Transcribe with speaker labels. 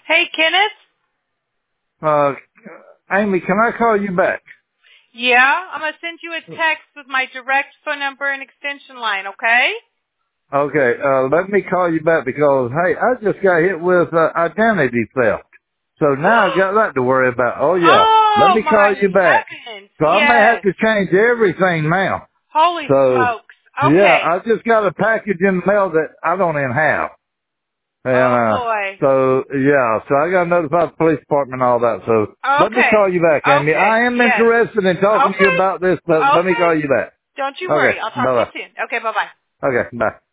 Speaker 1: Hey, Kenneth?
Speaker 2: Uh, Amy, can I call you back?
Speaker 1: Yeah, I'm going to send you a text with my direct phone number and extension line, okay?
Speaker 2: Okay, let me call you back because, hey, I just got hit with identity theft. So now I got that to worry about. Oh, yeah. Let
Speaker 1: Oh,
Speaker 2: me call
Speaker 1: my
Speaker 2: you back.
Speaker 1: heavens.
Speaker 2: So I may have
Speaker 1: Yes.
Speaker 2: to change everything now.
Speaker 1: Holy
Speaker 2: So,
Speaker 1: smokes.
Speaker 2: yeah,
Speaker 1: Okay.
Speaker 2: I just got a package in the mail that I don't even have.
Speaker 1: Oh,
Speaker 2: And,
Speaker 1: boy.
Speaker 2: so, yeah, so I got to notify the police department and all that. So let me
Speaker 1: Okay.
Speaker 2: call you back, Amy.
Speaker 1: Okay.
Speaker 2: I am
Speaker 1: Yes.
Speaker 2: interested in talking to you
Speaker 1: Okay.
Speaker 2: about this, but let me
Speaker 1: Okay.
Speaker 2: call you back.
Speaker 1: Don't you
Speaker 2: Okay,
Speaker 1: worry. I'll talk to you
Speaker 2: bye-bye.
Speaker 1: soon. Okay, bye-bye.
Speaker 2: Okay, bye.